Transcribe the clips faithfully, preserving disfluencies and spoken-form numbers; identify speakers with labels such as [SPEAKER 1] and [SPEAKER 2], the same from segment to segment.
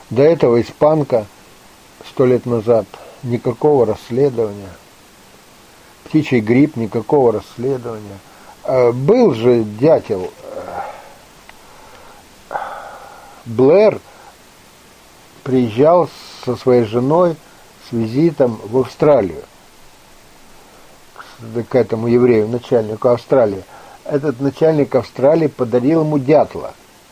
[SPEAKER 1] До этого испанка сто лет назад никакого расследования. Птичий грипп, никакого расследования. Был же дятел Блэр, приезжал со своей женой с визитом в Австралию к этому еврею, начальнику Австралии. Этот начальник Австралии подарил ему дятла,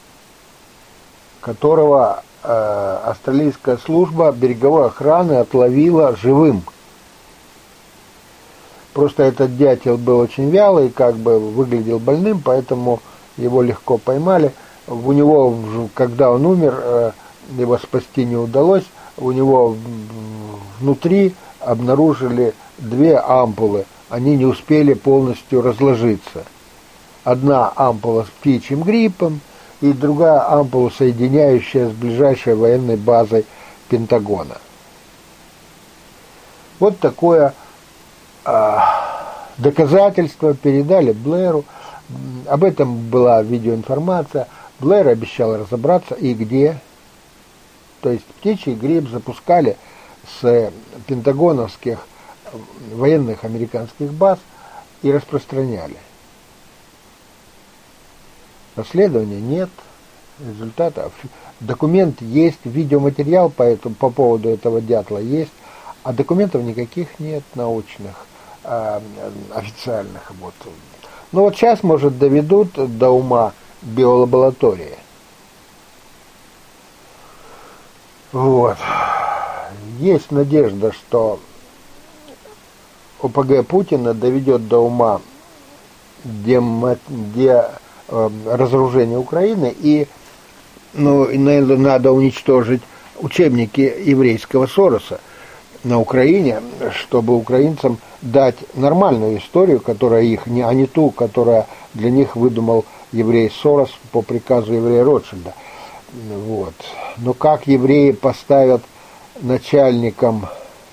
[SPEAKER 1] которого э, австралийская служба береговой охраны отловила живым. Просто этот дятел был очень вялый, как бы выглядел больным, поэтому его легко поймали. У него, когда он умер, его спасти не удалось. У него внутри обнаружили две ампулы. Они не успели полностью разложиться. Одна ампула с птичьим гриппом и другая ампула, соединяющая с ближайшей военной базой Пентагона. Вот такое э, доказательство передали Блэру. Об этом была видеоинформация. Блэр обещал разобраться и где. То есть птичий грипп запускали с пентагоновских военных американских баз и распространяли. Расследования нет, результатов. Документ есть, видеоматериал по, этому, по поводу этого дятла есть, а документов никаких нет научных, э, официальных. Вот. Ну вот сейчас, может, доведут до ума биолаборатории. Вот. Есть надежда, что ОПГ Путина доведет до ума демо, де, э, разоружение Украины, и ну, надо уничтожить учебники еврейского Сороса на Украине, чтобы украинцам дать нормальную историю, которая их, не, а не ту, которая для них выдумал еврей Сорос по приказу еврея Ротшильда. Вот. Но как евреи поставят начальником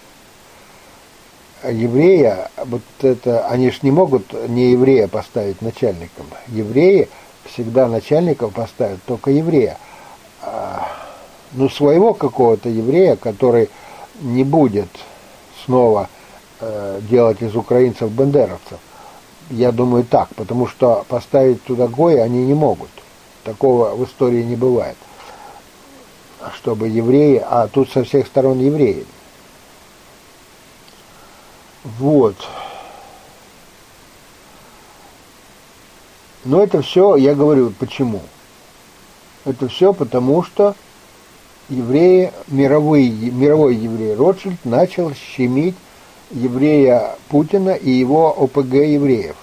[SPEAKER 1] еврея, вот это, они ж не могут не еврея поставить начальником. Евреи всегда начальников поставят только еврея. Ну, своего какого-то еврея, который не будет снова э, делать из украинцев бандеровцев. Я думаю так, потому что поставить туда гоя они не могут. Такого в истории не бывает. Чтобы евреи, а тут со всех сторон евреи. Вот. Но это все, я говорю, почему? Это все потому, что евреи, мировой, мировой еврей Ротшильд начал щемить еврея Путина и его ОПГ евреев.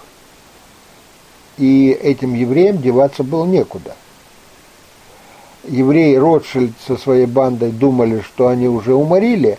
[SPEAKER 1] И этим евреям деваться было некуда. Евреи Ротшильд со своей бандой думали, что они уже уморили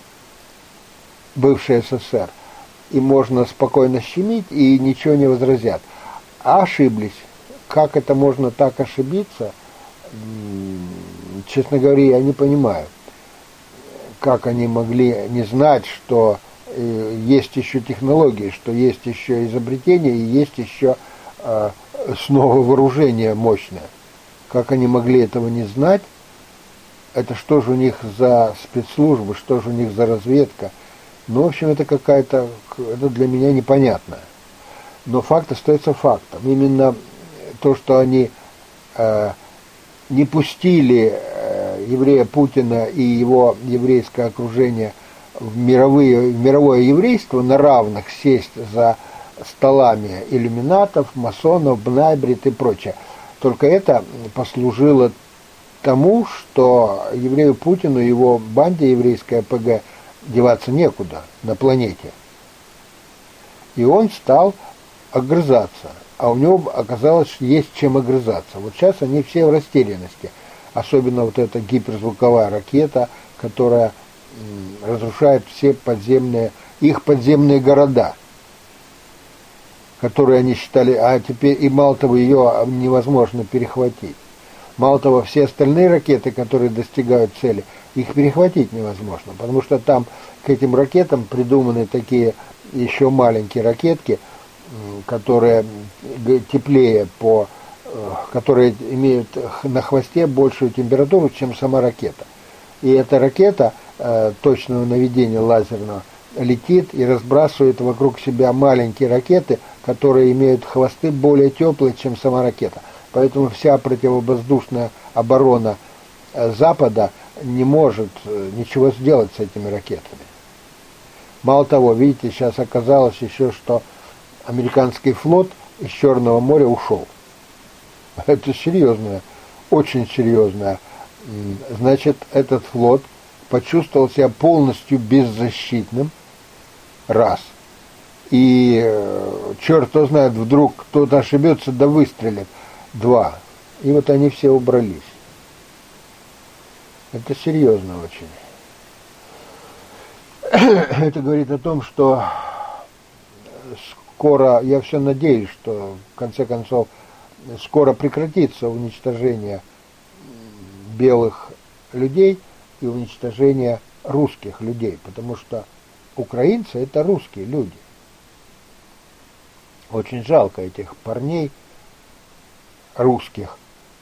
[SPEAKER 1] бывший СССР, и можно спокойно щемить, и ничего не возразят. А ошиблись. Как это можно так ошибиться? Честно говоря, я не понимаю, как они могли не знать, что есть еще технологии, что есть еще изобретения и есть еще э, снова вооружение мощное. Как они могли этого не знать? Это что же у них за спецслужбы, что же у них за разведка? Ну, в общем, это какая-то, это для меня непонятно. Но факт остается фактом. Именно то, что они э, не пустили э, еврея Путина и его еврейское окружение в, мировые, в мировое еврейство на равных сесть за столами иллюминатов, масонов, бнайбрит и прочее. Только это послужило тому, что еврею Путину и его банде еврейской АПГ деваться некуда на планете. И он стал огрызаться. А у него оказалось, есть чем огрызаться. Вот сейчас они все в растерянности. Особенно вот эта гиперзвуковая ракета, которая м, разрушает все подземные, их подземные города, которые они считали, а теперь и мало того, ее невозможно перехватить. Мало того, все остальные ракеты, которые достигают цели, их перехватить невозможно, потому что там к этим ракетам придуманы такие еще маленькие ракетки, которые теплее, по, которые имеют на хвосте большую температуру, чем сама ракета. И эта ракета э, точного наведения лазерного летит и разбрасывает вокруг себя маленькие ракеты, которые имеют хвосты более теплые, чем сама ракета. Поэтому вся противовоздушная оборона э, Запада не может э, ничего сделать с этими ракетами. Мало того, видите, сейчас оказалось еще, что американский флот из Черного моря ушел. Это серьезное, очень серьезное. Значит, этот флот почувствовал себя полностью беззащитным, раз. И э, черт кто знает, вдруг кто-то ошибется, да выстрелит, два. И вот они все убрались. Это серьезно очень. Это говорит о том, что скоро, я все надеюсь, что в конце концов скоро прекратится уничтожение белых людей и уничтожение русских людей, потому что украинцы – это русские люди. Очень жалко этих парней русских,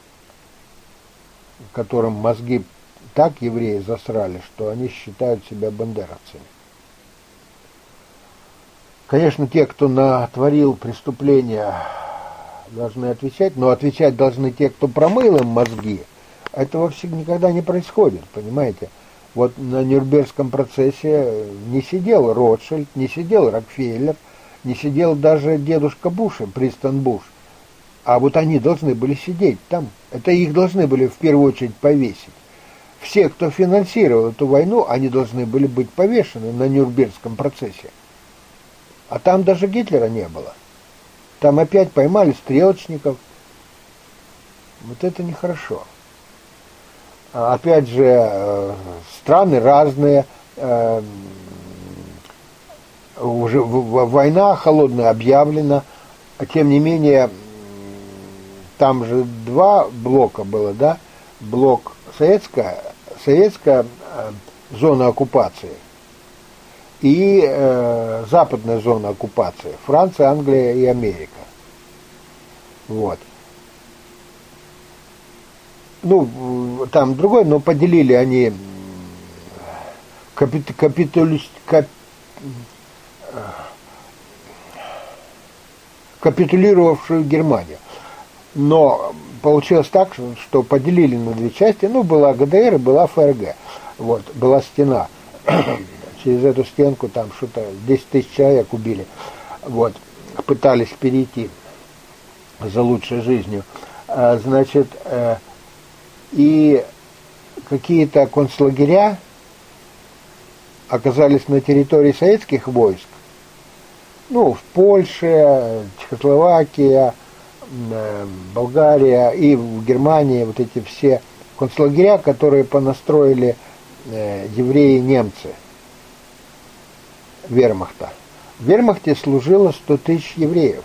[SPEAKER 1] которым мозги так евреи засрали, что они считают себя бандеровцами. Конечно, те, кто натворил преступления, должны отвечать, но отвечать должны те, кто промыл им мозги. Этого всегда никогда не происходит, понимаете? Вот на Нюрнбергском процессе не сидел Ротшильд, не сидел Рокфеллер, не сидел даже дедушка Буша, Пристон Буш. А вот они должны были сидеть там. Это их должны были в первую очередь повесить. Все, кто финансировал эту войну, они должны были быть повешены на Нюрнбергском процессе. А там даже Гитлера не было. Там опять поймали стрелочников. Вот это нехорошо. А опять же, страны разные, уже война холодная объявлена, а тем не менее, там же два блока было, да? Блок советская, советская зона оккупации и э, западная зона оккупации, Франция, Англия и Америка. Вот. Ну, там другой, но поделили они капит, капитулю, кап, капитулировавшую Германию. Но получилось так, что поделили на две части. Ну, была ГДР и была ФРГ. Вот, была стена. Через эту стенку там что-то десять тысяч человек убили. Вот, пытались перейти за лучшей жизнью. А, значит, э, и какие-то концлагеря оказались на территории советских войск. Ну, в Польше, Чехословакия, Болгария и в Германии вот эти все концлагеря, которые понастроили э, евреи-немцы вермахта. В вермахте служило сто тысяч евреев.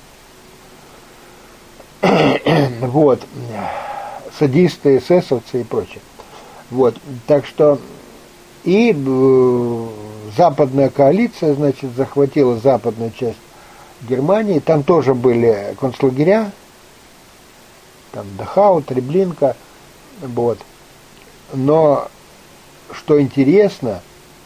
[SPEAKER 1] Вот. Садисты, эсэсовцы и прочее. Вот. Так что и э, западная коалиция, значит, захватила западную часть Германии, там тоже были концлагеря, там Дахау, Треблинка, вот. Но, что интересно,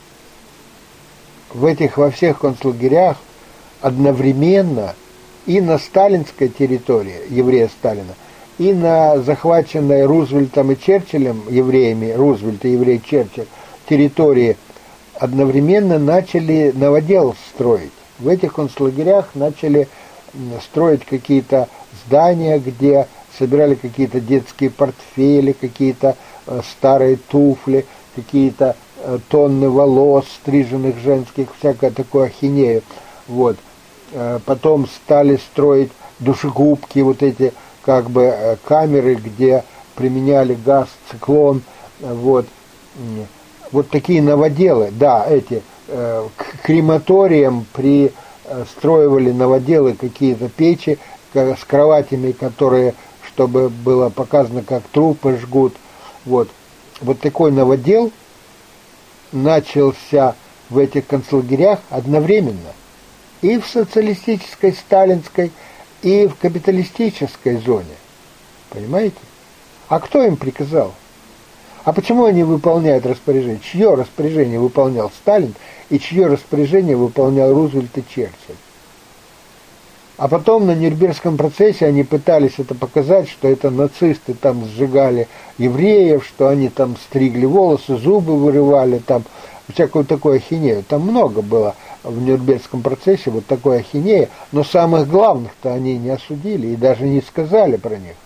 [SPEAKER 1] в этих, во всех концлагерях одновременно и на сталинской территории, еврея Сталина, и на захваченной Рузвельтом и Черчиллем, евреями, Рузвельт и еврей Черчилль, территории одновременно начали новодел строить. В этих концлагерях начали строить какие-то здания, где собирали какие-то детские портфели, какие-то э, старые туфли, какие-то э, тонны волос, стриженных женских, всякое такое ахинею. Вот. Э, потом стали строить душегубки, вот эти как бы э, камеры, где применяли газ, циклон. Э, вот. Вот такие новоделы, да, эти. К крематориям пристроивали новоделы какие-то печи с кроватями, которые, чтобы было показано, как трупы жгут. Вот, вот такой новодел начался в этих концлагерях одновременно. И в социалистической, сталинской, и в капиталистической зоне. Понимаете? А кто им приказал? А почему они выполняют распоряжение? Чье распоряжение выполнял Сталин и чье распоряжение выполнял Рузвельт и Черчилль? А потом на Нюрнбергском процессе они пытались это показать, что это нацисты там сжигали евреев, что они там стригли волосы, зубы вырывали, там всякую такую ахинею. Там много было в Нюрнбергском процессе вот такой ахинеи, но самых главных-то они не осудили и даже не сказали про них.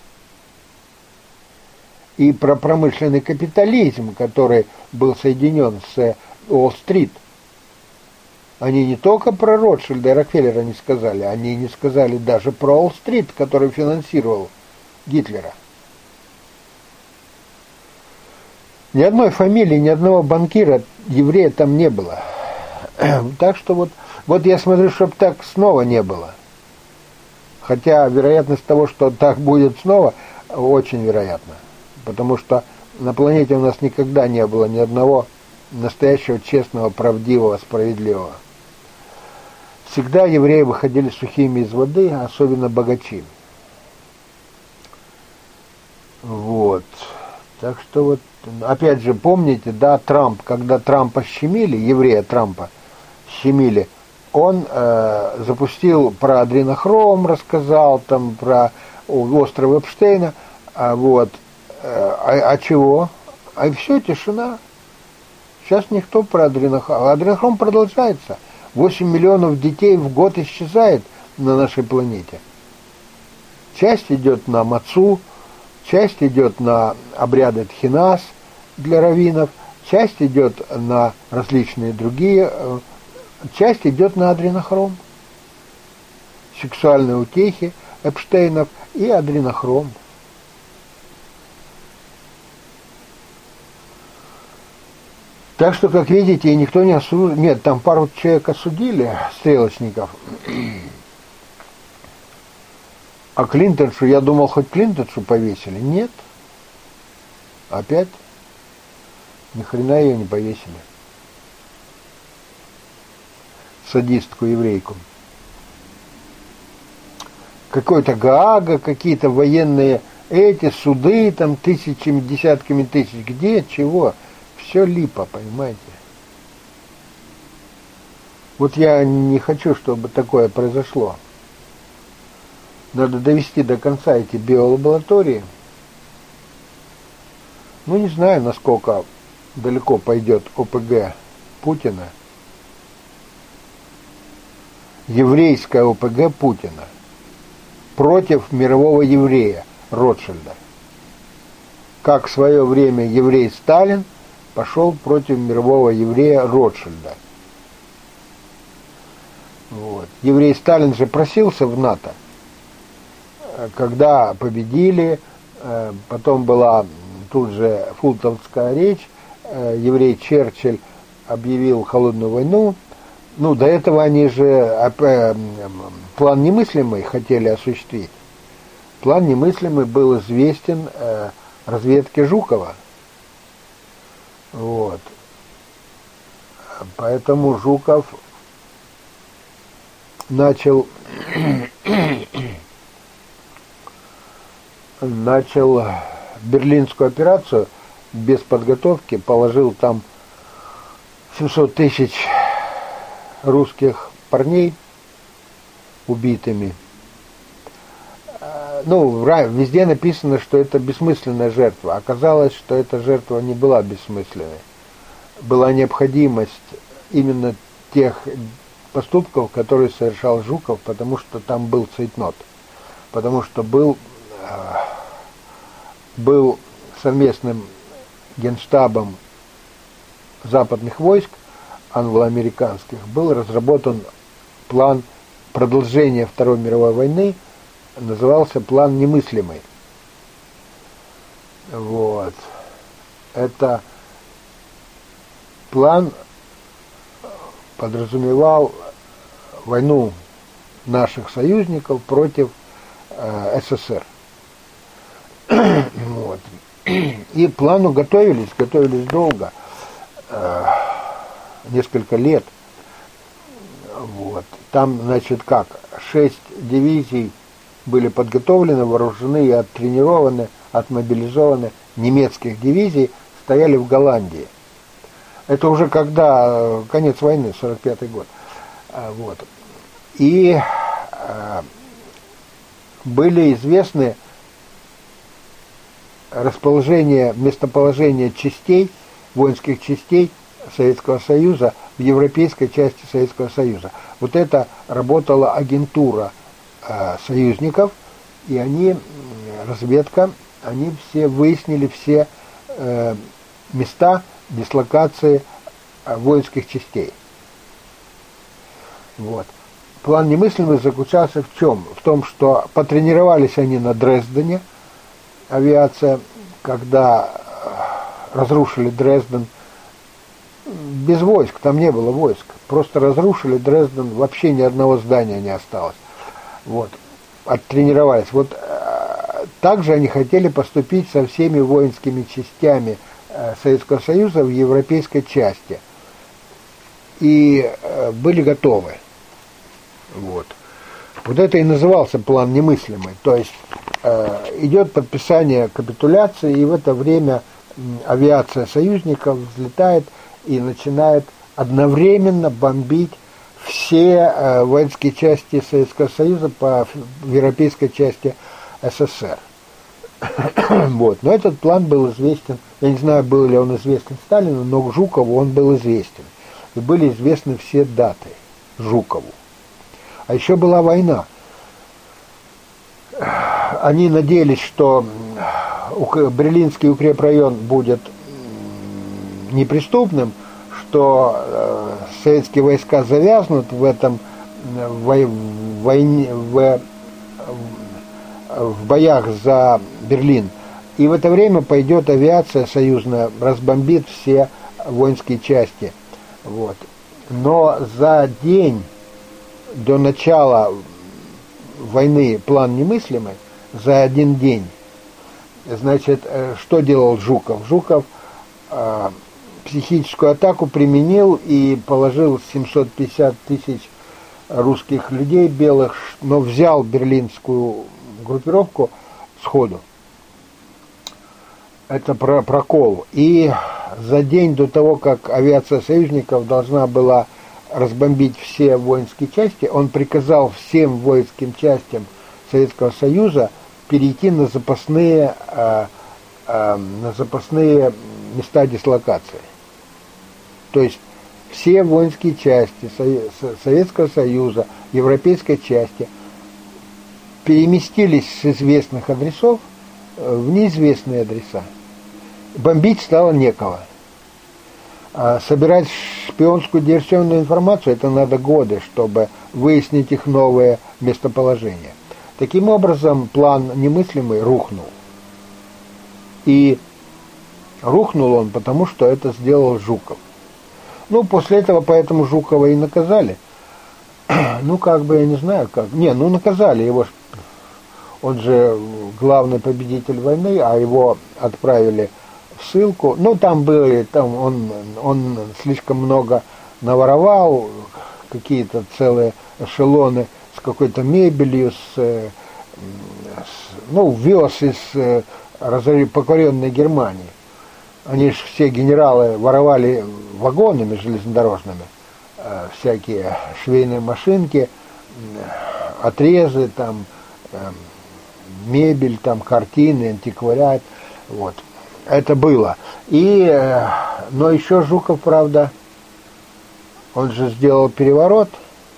[SPEAKER 1] И про промышленный капитализм, который был соединен с Уолл-стрит. Они не только про Ротшильда и Рокфеллера не сказали, они не сказали даже про Уолл-стрит, который финансировал Гитлера. Ни одной фамилии, ни одного банкира, еврея там не было. Так что вот, вот я смотрю, чтобы так снова не было. Хотя вероятность того, что так будет снова, очень вероятна. Потому что на планете у нас никогда не было ни одного настоящего, честного, правдивого, справедливого. Всегда евреи выходили сухими из воды, особенно богачи. Вот. Так что вот, опять же, помните, да, Трамп, когда Трампа щемили, еврея Трампа щемили, он э, запустил про адренохром, рассказал, там, про остров Эпштейна, а вот, э, а, а чего? А все, тишина. Сейчас никто про адренохром. Адренохром продолжается. восемь миллионов детей в год исчезает на нашей планете. Часть идет на мацу, часть идет на обряды тхинас для раввинов, часть идет на различные другие, часть идет на адренохром. Сексуальные утехи Эпштейнов и адренохром. Так что, как видите, никто не осудил. Нет, там пару человек осудили, стрелочников. А Клинтоншу, я думал, хоть Клинтоншу повесили. Нет. Опять ни хрена ее не повесили. Садистку еврейку. Какой-то Гаага, какие-то военные эти суды, там тысячами, десятками тысяч. Где, чего? Все липо, понимаете? Вот я не хочу, чтобы такое произошло. Надо довести до конца эти биолаборатории. Ну, не знаю, насколько далеко пойдет ОПГ Путина. Еврейская ОПГ Путина против мирового еврея Ротшильда. Как в свое время еврей Сталин пошел против мирового еврея Ротшильда. Вот. Еврей Сталин же просился в НАТО. Когда победили, потом была тут же фултонская речь, еврей Черчилль объявил холодную войну. Ну, до этого они же план немыслимый хотели осуществить. План немыслимый был известен разведке Жукова. Вот. Поэтому Жуков начал начал берлинскую операцию без подготовки, положил там семьсот тысяч русских парней убитыми. Ну, везде написано, что это бессмысленная жертва. Оказалось, что эта жертва не была бессмысленной. Была необходимость именно тех поступков, которые совершал Жуков, потому что там был цейтнот. Потому что был, был совместным генштабом западных войск англоамериканских, был разработан план продолжения Второй мировой войны, назывался план немыслимый. Вот. Это план подразумевал войну наших союзников против э, СССР. Вот. И к плану готовились, готовились долго, э, несколько лет. Вот. Там, значит, как, шесть дивизий были подготовлены, вооружены и оттренированы, отмобилизованы немецких дивизий с стояли в Голландии. Это уже когда, конец войны, сорок пятый год. Вот. И были известны расположение, местоположение частей, воинских частей Советского Союза в европейской части Советского Союза. Вот это работала агентура э, союзников, и они, разведка, они все выяснили все э, места дислокации э, воинских частей. Вот. План немыслимый заключался в чем? В том, что потренировались они на Дрездене, авиация, когда разрушили Дрезден, без войск, там не было войск, просто разрушили Дрезден, вообще ни одного здания не осталось. Вот, оттренировались. Вот также они хотели поступить со всеми воинскими частями Советского Союза в европейской части. И были готовы. Вот. Вот это и назывался план немыслимый. То есть э, идет подписание капитуляции, и в это время авиация союзников взлетает и начинает одновременно бомбить все э, воинские части Советского Союза по европейской части СССР. Вот. Но этот план был известен, я не знаю, был ли он известен Сталину, но Жукову он был известен. И были известны все даты Жукову. А еще была война. Они надеялись, что Берлинский укрепрайон будет неприступным, что советские войска завязнут в этом войне, в, в боях за Берлин. И в это время пойдет авиация союзная, разбомбит все воинские части. Вот. Но за день до начала войны план немыслимый, за один день, значит, что делал Жуков? Жуков э, психическую атаку применил и положил семьсот пятьдесят тысяч русских людей белых, но взял берлинскую группировку сходу. Это про прокол. И за день до того, как авиация союзников должна была разбомбить все воинские части, он приказал всем воинским частям Советского Союза перейти на запасные, э, э, на запасные места дислокации. То есть все воинские части Советского Союза, европейской части переместились с известных адресов в неизвестные адреса. Бомбить стало некого. А собирать шпионскую диверсионную информацию, это надо годы, чтобы выяснить их новое местоположение. Таким образом, план немыслимый рухнул. И рухнул он потому, что это сделал Жуков. Ну, после этого поэтому Жукова и наказали. Ну, как бы, я не знаю, как. Не, ну, наказали его. Он же главный победитель войны, а его отправили в ссылку. Ну, там были, там он, он слишком много наворовал, какие-то целые эшелоны с какой-то мебелью, с, с, ну, вез из покоренной Германии. Они же все генералы воровали вагонами железнодорожными, э, всякие швейные машинки, э, отрезы, там, э, мебель, там, картины, антиквариат. Вот. Это было. И, э, но еще Жуков, правда, он же сделал переворот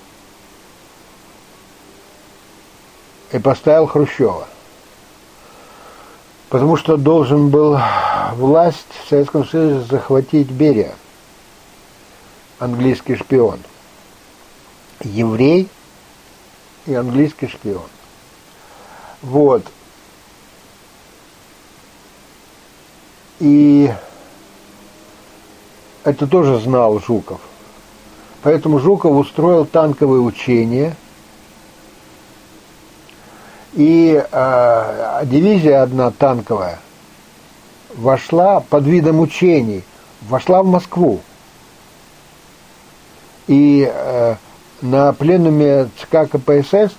[SPEAKER 1] и поставил Хрущева. Потому что должен был власть в Советском Союзе захватить Берия, английский шпион. Еврей и английский шпион. Вот. И это тоже знал Жуков. Поэтому Жуков устроил танковые учения. И э, дивизия одна танковая вошла под видом учений, вошла в Москву. И э, на пленуме ЦК КПСС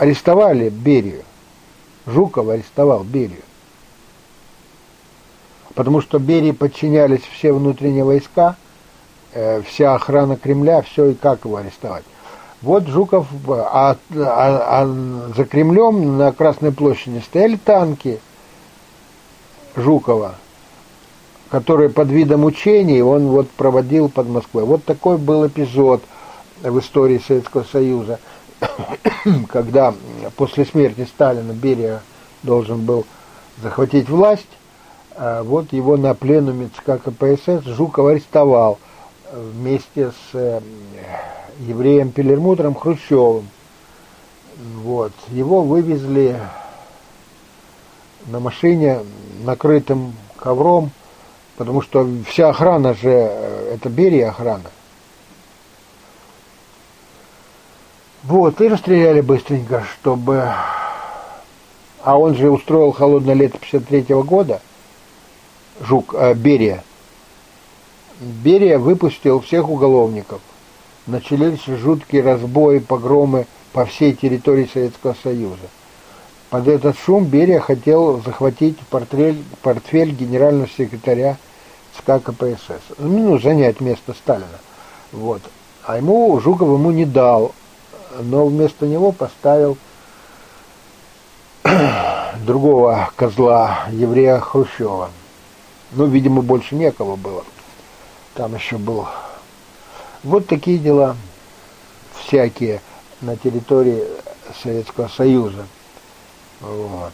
[SPEAKER 1] арестовали Берию. Жуков арестовал Берию. потому что Берии подчинялись все внутренние войска, э, вся охрана Кремля, все, и как его арестовать. Вот Жуков, а, а, а за Кремлем на Красной площади стояли танки Жукова, которые под видом учений он вот проводил под Москвой. Вот такой был эпизод в истории Советского Союза, когда после смерти Сталина Берия должен был захватить власть, вот его на пленуме ЦК КПСС Жуков арестовал вместе с евреем Пелермутером Хрущевым. Вот. Его вывезли на машине, накрытым ковром, потому что вся охрана же, это Берия охрана. Вот, и расстреляли быстренько, чтобы... А он же устроил холодное лето пятьдесят третьего года, Жук, э, Берия. Берия выпустил всех уголовников. Начались жуткие разбои, погромы по всей территории Советского Союза. Под этот шум Берия хотел захватить портфель, портфель генерального секретаря ЦК КПСС. Ну, занять место Сталина. Вот. А ему, Жуков ему не дал, но вместо него поставил другого козла, еврея Хрущева. Ну, видимо, больше некого было. Там еще был. Вот такие дела всякие на территории Советского Союза. Вот.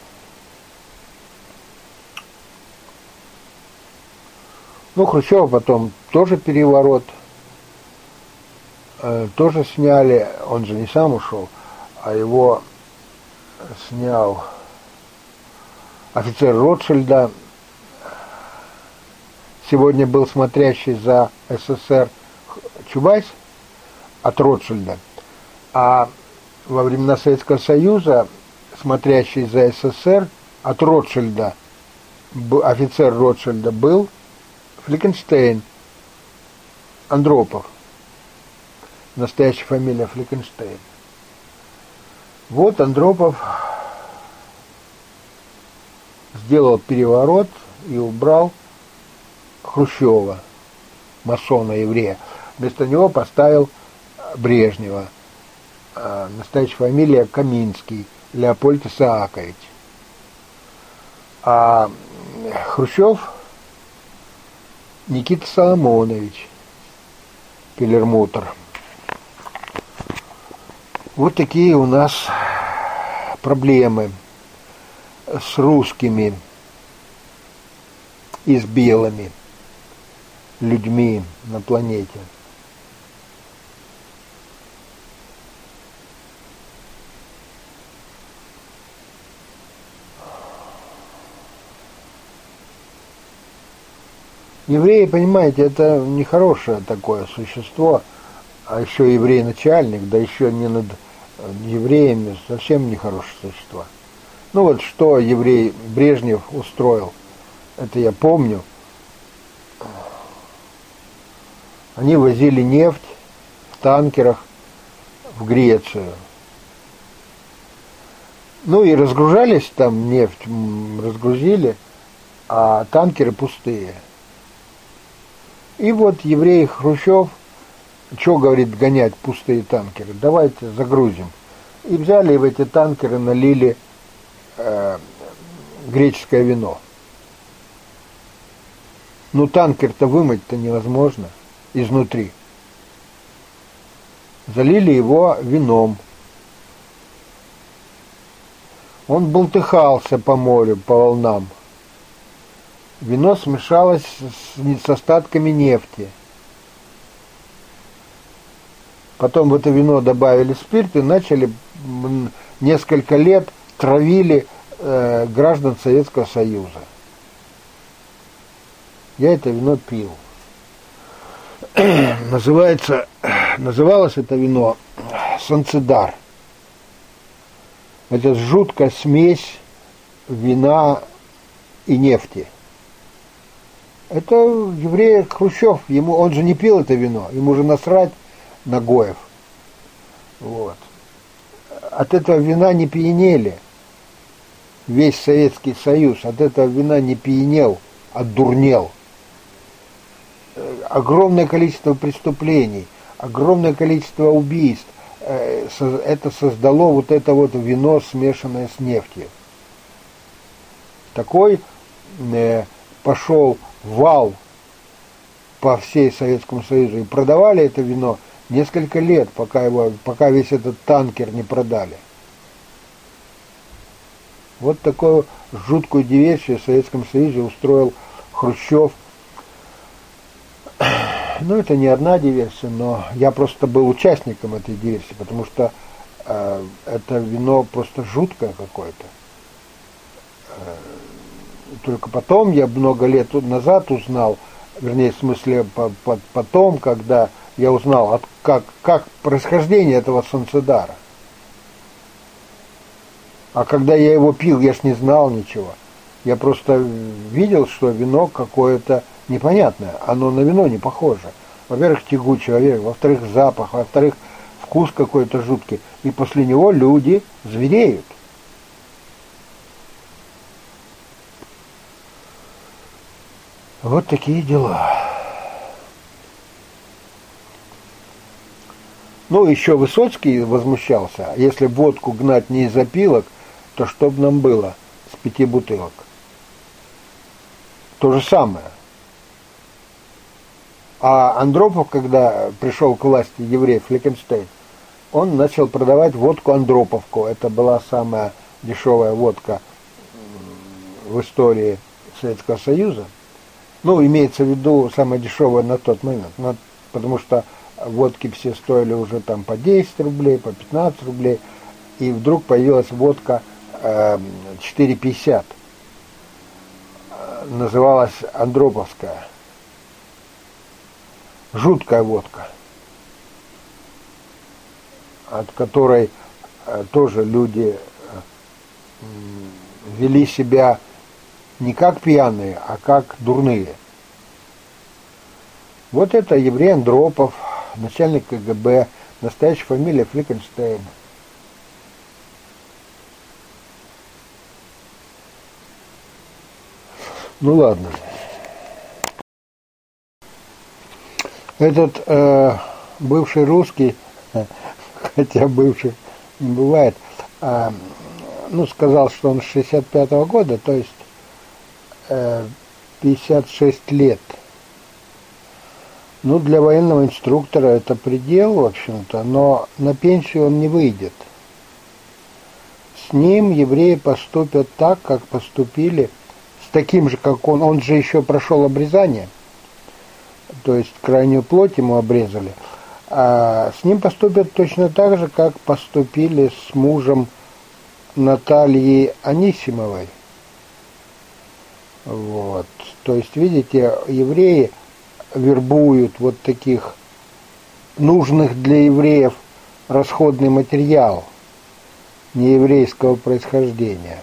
[SPEAKER 1] Ну, Хрущева потом тоже переворот, э, тоже сняли, он же не сам ушел, а его снял офицер Ротшильда. Сегодня был смотрящий за СССР Чубайс от Ротшильда, а во времена Советского Союза смотрящий за СССР от Ротшильда, офицер Ротшильда был Фликенштейн, Андропов, настоящая фамилия Фликенштейн. Вот Андропов сделал переворот и убрал Хрущева, масона, еврея. Вместо него поставил Брежнева, настоящая фамилия Каминский, Леопольд Исаакович. А Хрущев Никита Соломонович Пелермутер. Вот такие у нас проблемы с русскими и с белыми людьми на планете. Евреи, понимаете, это нехорошее такое существо, а еще еврей-начальник, да еще не над евреями, совсем нехорошее существо. Ну вот что еврей Брежнев устроил, это я помню. Они возили нефть в танкерах в Грецию. Ну и разгружались там, нефть разгрузили, а танкеры пустые. И вот еврей Хрущев, что говорит, гонять пустые танкеры? Давайте загрузим. И взяли и в эти танкеры налили э, греческое вино. Ну танкер-то вымыть-то невозможно изнутри. Залили его вином. Он болтыхался по морю, по волнам. Вино смешалось с, с остатками нефти. Потом в это вино добавили спирт и начали несколько лет травили э, граждан Советского Союза. Я это вино пил. Называется, называлось это вино Санцидар. Это жуткая смесь вина и нефти. Это еврей Хрущев, ему, он же не пил это вино, ему же насрать на гоев. Вот. От этого вина не пьянели. Весь Советский Союз от этого вина не пьянел, отдурнел. Огромное количество преступлений, огромное количество убийств. Это создало вот это вот вино, смешанное с нефтью. Такой пошел вал по всей Советскому Союзу. И продавали это вино несколько лет, пока, его, пока весь этот танкер не продали. Вот такую жуткую диверсию в Советском Союзе устроил Хрущев. Ну, это не одна диверсия, но я просто был участником этой диверсии, потому что э, это вино просто жуткое какое-то. Э, только потом, я много лет назад узнал, вернее, в смысле, по, по, потом, когда я узнал, от, как, как происхождение этого Санцедара. А когда я его пил, я ж не знал ничего. Я просто видел, что вино какое-то непонятное. Оно на вино не похоже. Во-первых, тягучее, во-первых, во-вторых, запах, во-вторых, вкус какой-то жуткий. И после него люди звереют. Вот такие дела. Ну, еще Высоцкий возмущался. Если водку гнать не из опилок, то что бы нам было с пяти бутылок? То же самое. А Андропов, когда пришел к власти еврей Флекенштейн, он начал продавать водку Андроповку. Это была самая дешевая водка в истории Советского Союза. Ну, имеется в виду самая дешевая на тот момент. Потому что водки все стоили уже там по десять рублей, по пятнадцать рублей. И вдруг появилась водка э, четыре пятьдесят. Называлась Андроповская. Жуткая водка, от которой э, тоже люди э, вели себя не как пьяные, а как дурные. Вот это еврей Андропов, начальник ка гэ бэ, настоящая фамилия Флекенштейн. Ну ладно. Этот э, бывший русский, хотя бывших не бывает, э, ну, сказал, что он с шестьдесят пятого года, то есть э, пятьдесят шесть лет. Ну, для военного инструктора это предел, в общем-то, но на пенсию он не выйдет. С ним евреи поступят так, как поступили, с таким же, как он, он же еще прошел обрезание, то есть крайнюю плоть ему обрезали, а с ним поступят точно так же, как поступили с мужем Натальи Анисимовой. Вот. То есть, видите, евреи вербуют вот таких нужных для евреев расходный материал нееврейского происхождения.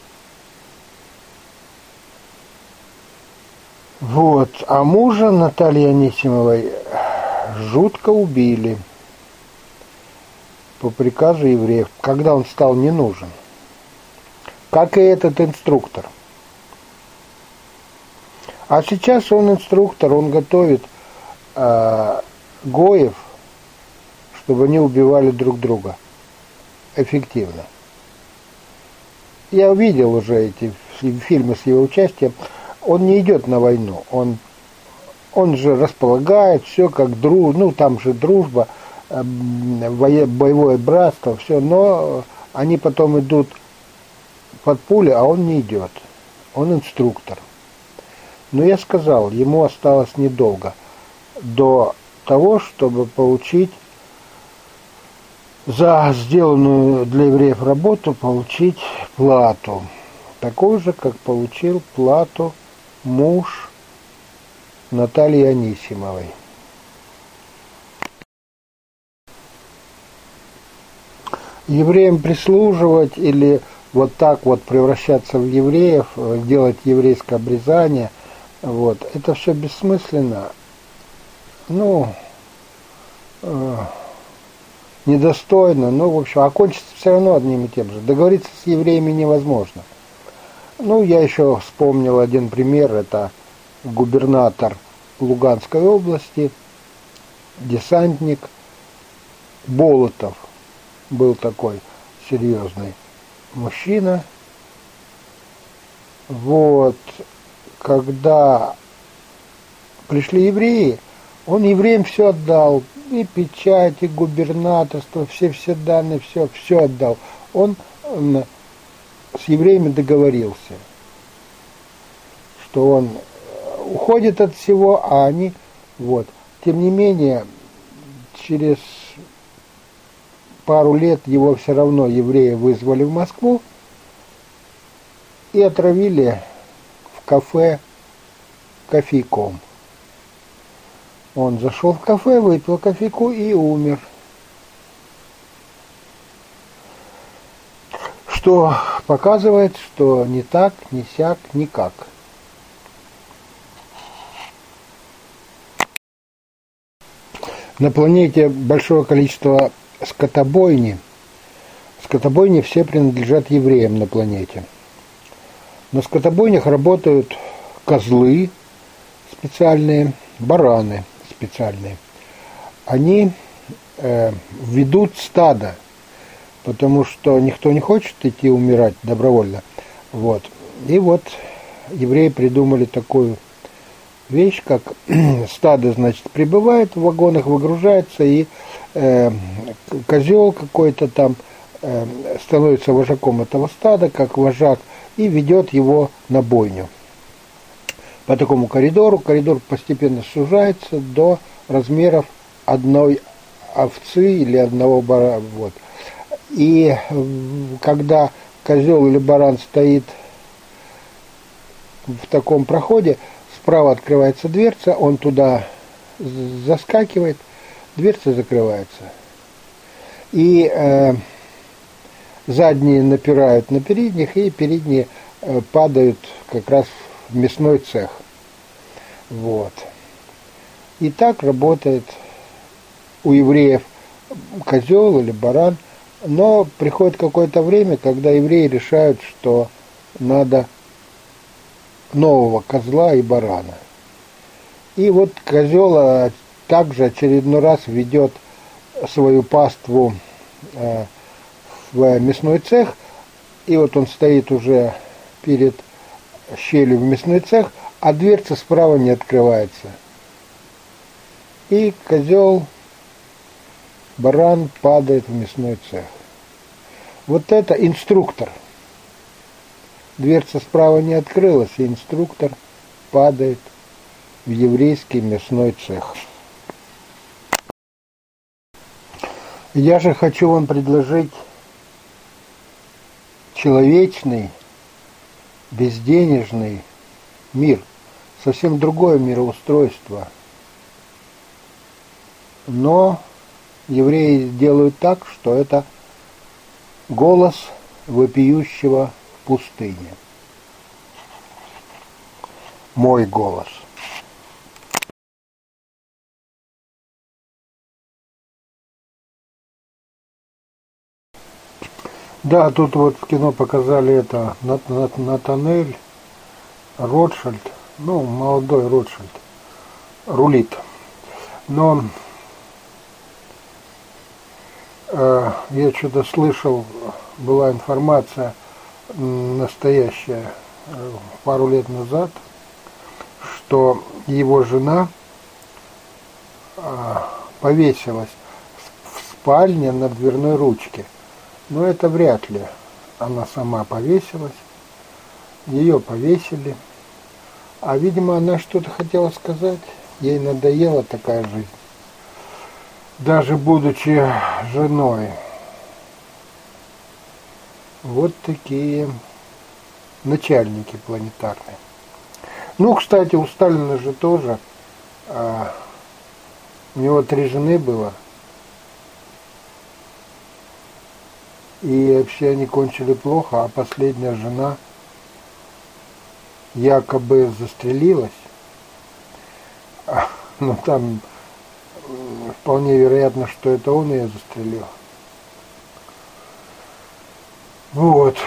[SPEAKER 1] Вот. А мужа Натальи Анисимовой жутко убили по приказу евреев, когда он стал не нужен. Как и этот инструктор. А сейчас он инструктор, он готовит э, гоев, чтобы они убивали друг друга эффективно. Я увидел уже эти фильмы с его участием. Он не идет на войну, он, он же располагает все как дружба, ну там же дружба, э, боевое братство, все, но они потом идут под пули, а он не идет, он инструктор. Но я сказал, ему осталось недолго до того, чтобы получить за сделанную для евреев работу, получить плату. Такую же, как получил плату муж Натальи Анисимовой. Евреям прислуживать или вот так вот превращаться в евреев, делать еврейское обрезание, вот, это все бессмысленно, ну, э, недостойно, ну, в общем, окончится все равно одним и тем же. Договориться с евреями невозможно. Ну, я еще вспомнил один пример, это губернатор Луганской области, десантник Болотов. Был такой серьезный мужчина. Вот, когда пришли евреи, он евреям все отдал, и печать, и губернаторство, все-все данные, все, все отдал. Он, он с евреями договорился, что он уходит от всего, а они, вот. Тем не менее, через пару лет его все равно евреи вызвали в Москву и отравили в кафе кофейком. Он зашел в кафе, выпил кофейку и умер. Что показывает, что не так, не сяк, никак. На планете большое количество скотобойни. Скотобойни все принадлежат евреям на планете. На скотобойнях работают козлы специальные, бараны специальные. Они э, ведут стадо, потому что никто не хочет идти умирать добровольно. Вот. И вот евреи придумали такую вещь, как стадо, значит, прибывает в вагонах, выгружается, и э, козел какой-то там э, становится вожаком этого стада, как вожак, и ведет его на бойню. По такому коридору, коридор постепенно сужается до размеров одной овцы или одного барана. Вот. И когда козел или баран стоит в таком проходе, справа открывается дверца, он туда заскакивает, дверца закрывается. И э, задние напирают на передних, и передние э, падают как раз в мясной цех. Вот. И так работает у евреев козел или баран. Но приходит какое-то время, когда евреи решают, что надо нового козла и барана. И вот козел также очередной раз ведет свою паству э, в мясной цех, и вот он стоит уже перед щелью в мясной цех, а дверца справа не открывается. И козел, баран падает в мясной цех. Вот это инструктор. Дверца справа не открылась, и инструктор падает в еврейский мясной цех. Я же хочу вам предложить человечный, безденежный мир, совсем другое мироустройство. Но евреи делают так, что это голос вопиющего в пустыне. Мой голос. Да, тут вот в кино показали это Нат, Нат, Натанель Ротшильд, ну, молодой Ротшильд, рулит. Но э, я что-то слышал, была информация настоящая э, пару лет назад, что его жена э, повесилась в спальне на дверной ручке. Но это вряд ли. Она сама повесилась, ее повесили. А, видимо, она что-то хотела сказать. Ей надоела такая жизнь. Даже будучи женой. Вот такие начальники планетарные. Ну, кстати, у Сталина же тоже. А, у него три жены было. И вообще они кончили плохо, а последняя жена якобы застрелилась. Но там вполне вероятно, что это он ее застрелил. Вот.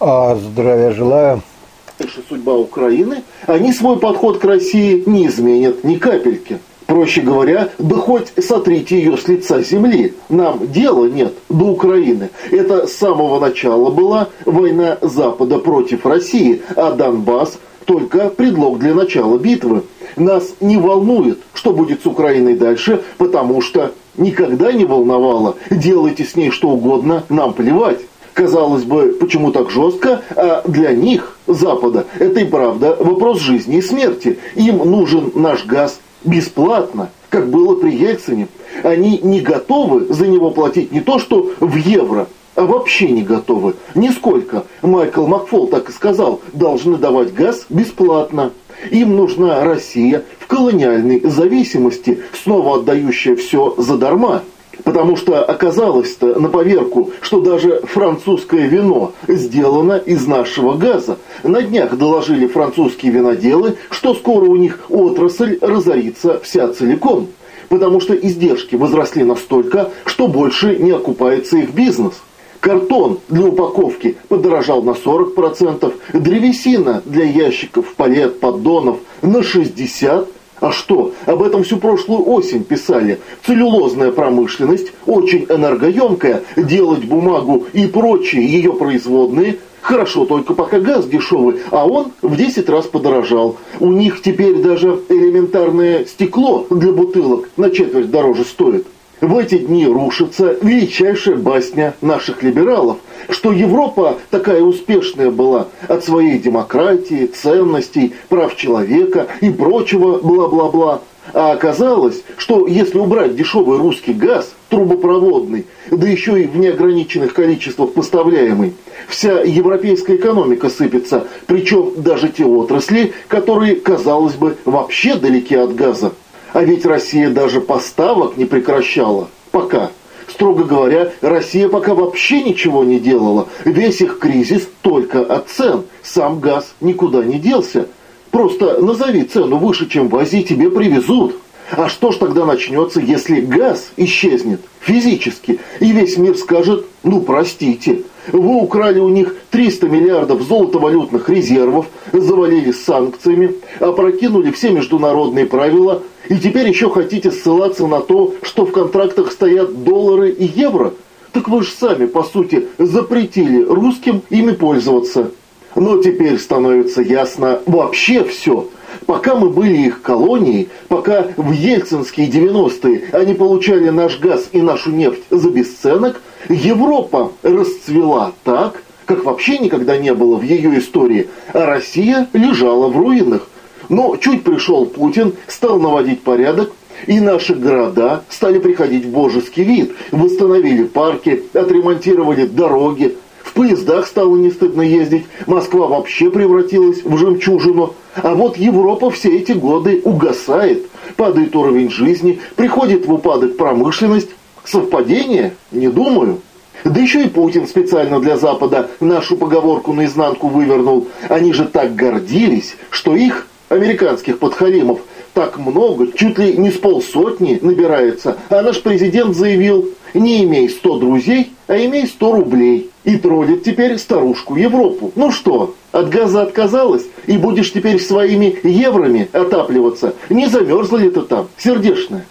[SPEAKER 1] А, здравия желаю.
[SPEAKER 2] Судьба Украины, они свой подход к России не изменят ни капельки. Проще говоря, да хоть сотрите ее с лица земли. Нам дела нет до Украины. Это с самого начала была война Запада против России, а Донбасс только предлог для начала битвы. Нас не волнует, что будет с Украиной дальше, потому что никогда не волновало. Делайте с ней что угодно, нам плевать. Казалось бы, почему так жестко, а для них, Запада, это и правда вопрос жизни и смерти. Им нужен наш газ бесплатно, как было при Ельцине. Они не готовы за него платить не то что в евро, а вообще не готовы. Нисколько. Майкл Макфол так и сказал, должны давать газ бесплатно. Им нужна Россия в колониальной зависимости, снова отдающая все задарма. Потому что оказалось-то на поверку, что даже французское вино сделано из нашего газа. На днях доложили французские виноделы, что скоро у них отрасль разорится вся целиком. Потому что издержки возросли настолько, что больше не окупается их бизнес. Картон для упаковки подорожал на сорок процентов, древесина для ящиков, палет, поддонов на шестьдесят процентов. А что? Об этом всю прошлую осень писали. Целлюлозная промышленность, очень энергоемкая, делать бумагу и прочие ее производные. Хорошо только пока газ дешевый, а он в десять раз подорожал. У них теперь даже элементарное стекло для бутылок на четверть дороже стоит. В эти дни рушится величайшая басня наших либералов, что Европа такая успешная была от своей демократии, ценностей, прав человека и прочего бла-бла-бла. А оказалось, что если убрать дешевый русский газ, трубопроводный, да еще и в неограниченных количествах поставляемый, вся европейская экономика сыпется, причем даже те отрасли, которые, казалось бы, вообще далеки от газа. А ведь Россия даже поставок не прекращала. Пока. Строго говоря, Россия пока вообще ничего не делала. Весь их кризис только от цен. Сам газ никуда не делся. Просто назови цену выше, чем в Азии, тебе привезут. А что ж тогда начнется, если газ исчезнет физически, и весь мир скажет, ну простите, вы украли у них триста миллиардов золотовалютных резервов, завалили санкциями, опрокинули все международные правила, и теперь еще хотите ссылаться на то, что в контрактах стоят доллары и евро? Так вы же сами, по сути, запретили русским ими пользоваться. Но теперь становится ясно вообще все. Пока мы были их колонией, пока в ельцинские девяностые они получали наш газ и нашу нефть за бесценок, Европа расцвела так, как вообще никогда не было в ее истории, а Россия лежала в руинах. Но чуть пришел Путин, стал наводить порядок, и наши города стали приходить в божеский вид, восстановили парки, отремонтировали дороги. В поездах стало не стыдно ездить, Москва вообще превратилась в жемчужину. А вот Европа все эти годы угасает, падает уровень жизни, приходит в упадок промышленность. Совпадение? Не думаю. Да еще и Путин специально для Запада нашу поговорку наизнанку вывернул. Они же так гордились, что их, американских подхалимов, так много, чуть ли не с полсотни набирается. А наш президент заявил, не имей сто друзей, а имей сто рублей. И троллит теперь старушку Европу. Ну что, от газа отказалась? И будешь теперь своими евроми отапливаться? Не замерзла ли ты там, сердечная?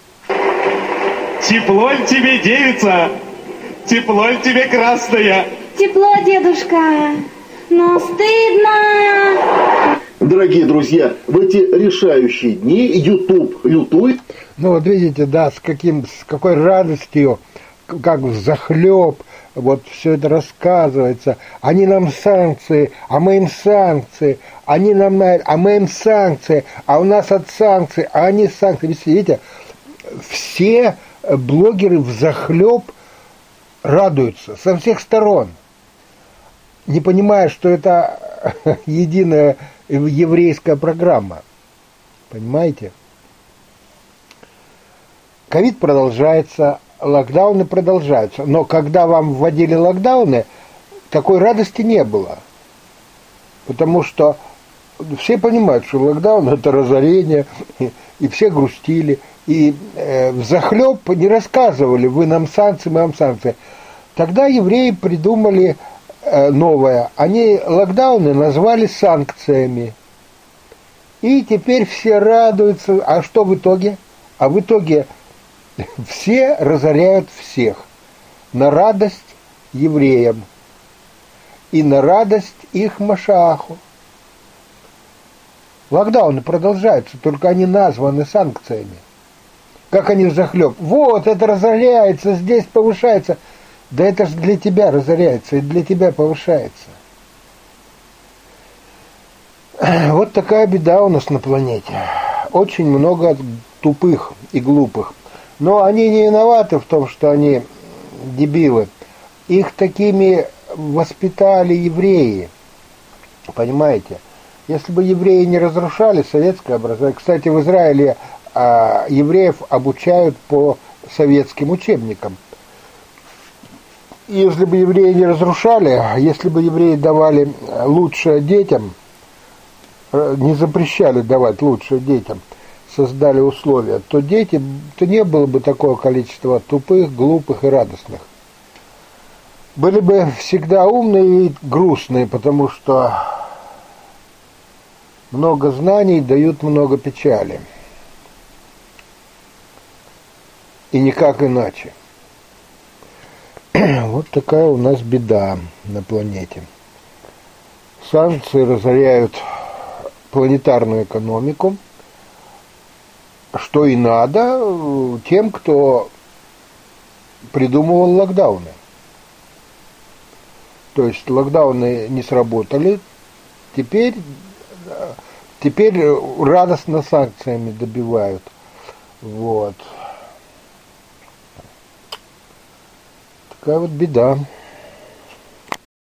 [SPEAKER 3] Тепло ли тебе, девица? Тепло ли тебе, красная?
[SPEAKER 4] Тепло, дедушка, но стыдно.
[SPEAKER 2] Дорогие друзья, в эти решающие дни YouTube лютует.
[SPEAKER 1] Ну вот видите, да, с, каким, с какой радостью, как взахлеб, вот все это рассказывается. Они нам санкции, а мы им санкции. Они нам, а мы им санкции, а у нас от санкций, а они санкции. Видите, все блогеры взахлеб радуются со всех сторон, не понимая, что это единая еврейская программа. Понимаете? Ковид продолжается, локдауны продолжаются. Но когда вам вводили локдауны, такой радости не было. Потому что все понимают, что локдаун – это разорение, и, и все грустили. И э, взахлеб не рассказывали, вы нам санкции, мы вам санкции. Тогда евреи придумали новое, они локдауны назвали санкциями. И теперь все радуются. А что в итоге? А в итоге все разоряют всех. На радость евреям. И на радость их Машиаху. Локдауны продолжаются, только они названы санкциями. Как они взахлеб. Вот, это разоряется, здесь повышается. Да это же для тебя разоряется, и для тебя повышается. Вот такая беда у нас на планете. Очень много тупых и глупых. Но они не виноваты в том, что они дебилы. Их такими воспитали евреи. Понимаете? Если бы евреи не разрушали советское образование... Кстати, в Израиле а, евреев обучают по советским учебникам. Если бы евреи не разрушали, если бы евреи давали лучшее детям, не запрещали давать лучшее детям, создали условия, то дети, то не было бы такого количества тупых, глупых и радостных. Были бы всегда умные и грустные, потому что много знаний дают много печали. И никак иначе. Вот такая у нас беда на планете. Санкции разоряют планетарную экономику, что и надо тем, кто придумывал локдауны. То есть локдауны не сработали, теперь, теперь радостно санкциями добивают. Вот. Такая вот беда.